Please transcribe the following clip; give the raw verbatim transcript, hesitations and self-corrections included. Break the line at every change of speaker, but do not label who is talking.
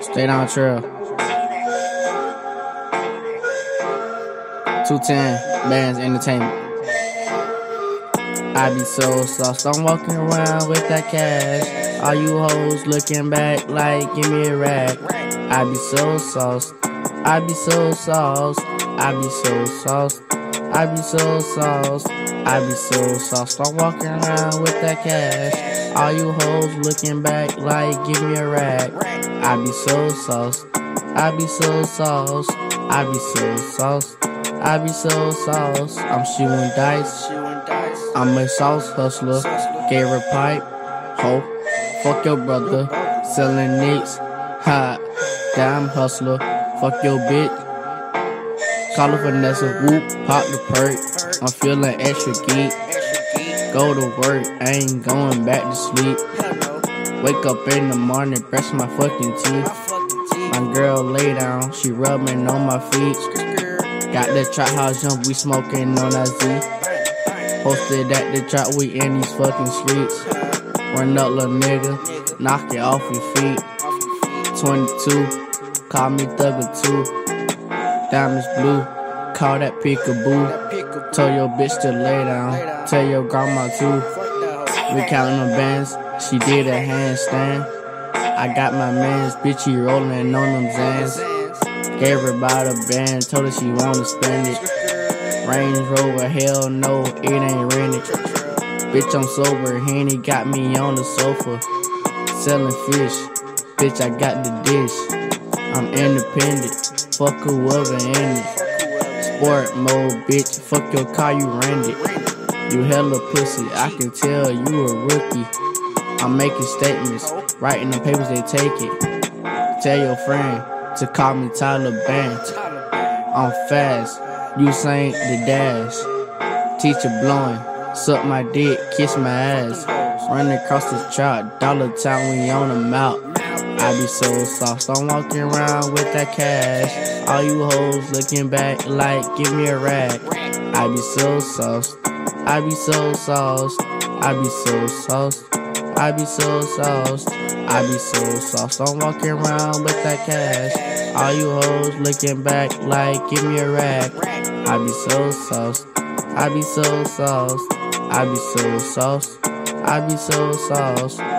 Stay down trail. two ten Bands Entertainment. I be so sauced, I'm walking around with that cash. All you hoes looking back like, give me a rack. I be so sauced, I be so sauced, I be so sauced, I be so sauced, I be so sauced. I'm walking around with that cash. All you hoes looking back like, give me a rack. I be so sauced, I be so sauced, I be so sauced, I be so sauced. I'm shooting dice, I'm a sauce hustler. Gave her pipe, ho, fuck your brother. Selling nicks, ha, damn hustler. Fuck your bitch, call her Vanessa, whoop, pop the perk. I'm feeling extra geek. Go to work, I ain't going back to sleep. Wake up in the morning, brush my fucking teeth. My girl lay down, she rubbing on my feet. Got the trap house jump, we smoking on that Z. Posted at the trap, we in these fucking streets. Run up, little nigga, knock it off your feet. twenty-two, call me Thugger two. Diamonds blue, call that peekaboo. Tell your bitch to lay down, tell your grandma too. We counting the bands, she did a handstand. I got my mans, bitch, he rolling on them Zans. Gave her by the band, told her she wanna spend it. Range Rover, hell no, it ain't rented. Bitch, I'm sober, Henny got me on the sofa. Selling fish, bitch, I got the dish. I'm independent, fuck whoever in it. Sport mode, bitch, fuck your car, you ran it. You hella pussy, I can tell you a rookie. I'm making statements, writing the papers, they take it. Tell your friend to call me Tyler Banks. I'm fast, Usain the dash. Teacher blowing, suck my dick, kiss my ass. Running across the track, dollar town, we on them out. I be so sauced, I'm walking around with that cash. All you hoes looking back like, give me a rack. I be so sauced, I be so sauced, I be so sauced, I be so sauced, I be so sauced. I'm walking around with that cash. All you hoes looking back like, give me a rack. I be so sauced, I be so sauced, I be so sauced, I be so sauced.